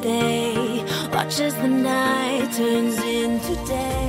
stay. Watch as the night turns into day.